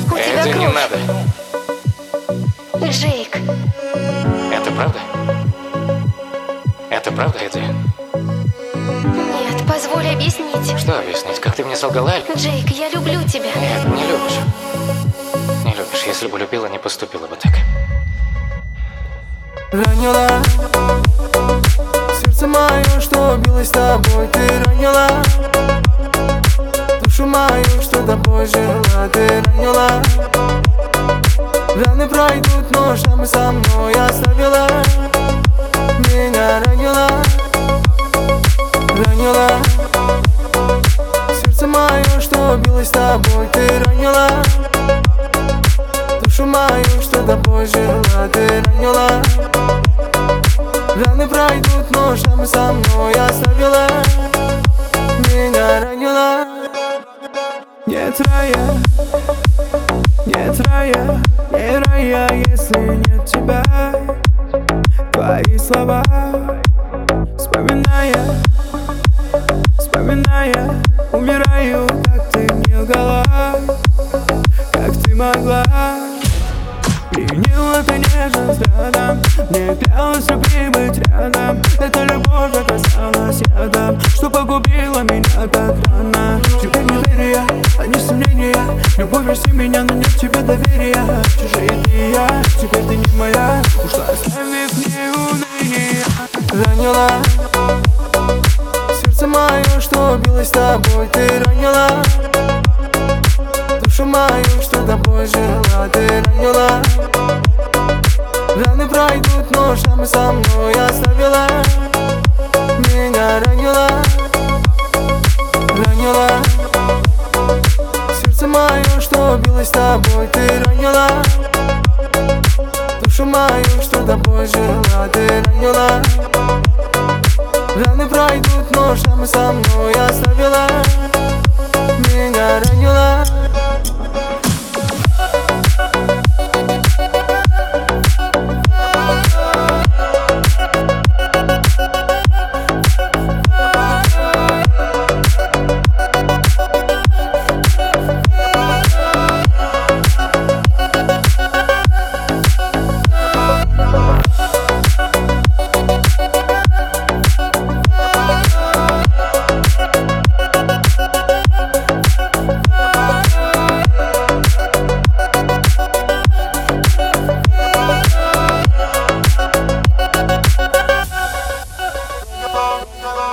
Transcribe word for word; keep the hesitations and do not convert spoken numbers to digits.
У тебя Это кровь. не надо. Джейк. Это правда? Это правда, Эдди? Нет, позволь объяснить. Что объяснить? Как ты мне солгала? Джейк, я люблю тебя. Нет, не любишь. Не любишь. Если бы любила, не поступила бы так. Ранила сердце мое, что билось с тобой. Ты ранила душу мою, что тобой жила. Ты ранила. Раны пройдут, но шрамы со мной оставила. Меня ранила, ранила сердце мое, что билось с тобой. Ты ранила душу мою, что тобой жила. Ты ранила. Раны пройдут, но шрамы со мной оставила. Меня ранила. Нет рая, нет рая, не рая, если нет тебя. Твои слова, вспоминая, вспоминая, умираю, как ты мне лгала, как ты могла. Пьянила ты нежным взглядом, мне клялась любви быть рядом. Эта любовь оказалась ядом, что погубила меня так рано. Теперь неверие, а не сомнения. Любовь прости меня, но нет в тебе доверия. Чужие дни я, теперь ты не моя. Ушла, оставив мне уныние. Ранила сердце мое, что билось с тобой. Ты ранила душу мою, что тобой жила. Ты ранила. Раны пройдут, но шрамы со мной оставила. Меня ранила, ранила сердце мое, что билось с тобой. Ты ранила душу мою, что тобой жила. Ты ранила. Раны пройдут, но шрамы со мной оставила. Меня ранила.